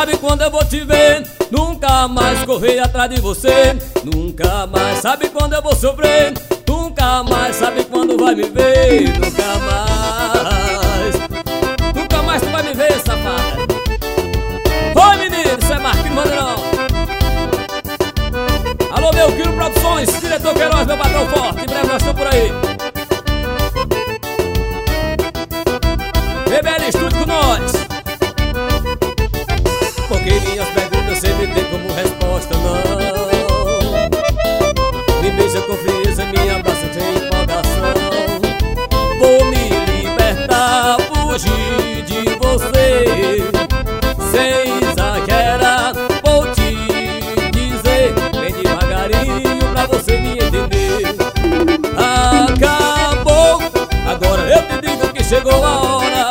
Sabe quando eu vou te ver? Nunca mais correr atrás de você. Nunca mais. Sabe quando eu vou sofrer? Nunca mais. Sabe quando vai me ver? Nunca mais. Nunca mais tu vai me ver, safada. Oi, menino, isso é Marquinhos Bandeirão. Alô, meu Quilo Produções, diretor Queiroz, meu patrão forte. Em breve nós estamos por aí. BBL Estúdio com nós. Porque minhas perguntas sempre tem como resposta não. Me beija com frieza, me abraça sem empolgação. Vou me libertar, fugir de você. Sem exagerar, vou te dizer. Bem devagarinho pra você me entender. Acabou, agora eu te digo que chegou a hora.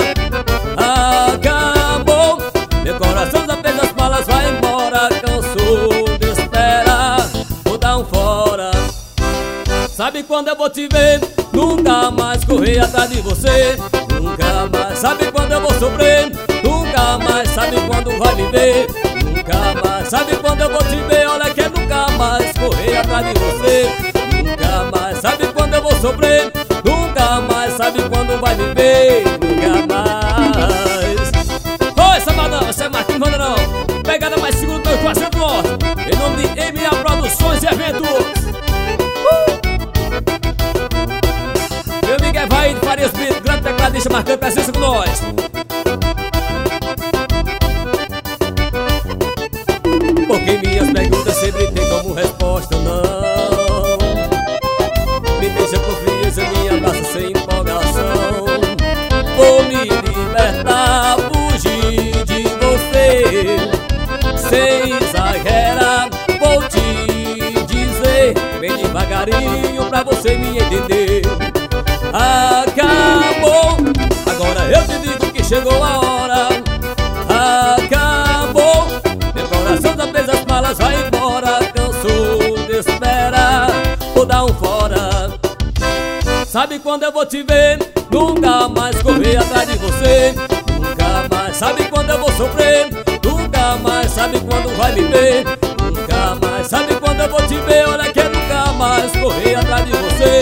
Acabou, meu coração já fez as malas, vai embora. Cansou de esperar, vou dar um fora. Sabe quando eu vou te ver? Nunca mais correr atrás de você. Nunca mais. Sabe quando eu vou sofrer? Nunca mais. Sabe quando vai me ver? Nunca mais. Sabe quando eu vou te ver? Olha que é nunca mais correr atrás de você. Nunca mais. Sabe quando eu vou sofrer? Nunca mais. Sabe quando vai me ver? Nunca mais. Oi, sabadão, esse é Marquinhos Bandeirão. Pegada mais segura do meu coração do norte. Em nome de MA Produções e Eventos. Meu amigo Evaí de Farias Brito, grande tecladista, marcando presença com nós. Porque minhas perguntas sempre tem como resposta não. Me deixa com frieza, me abraça sem empolgação. Vou me libertar, fugir de você. Sem exagerar, vou te dizer. Bem devagarinho pra você me entender. Acabou, agora eu te digo que chegou a hora. Acabou, meu coração já fez as malas, vai embora. Cansou de esperar, vou dar um fora. Sabe quando eu vou te ver? Nunca mais correr atrás de você. Nunca mais. Sabe quando eu vou sofrer? Nunca mais. Sabe quando vai me ver? Nunca mais. Sabe quando eu vou te ver? Olha que é nunca mais correr atrás de você.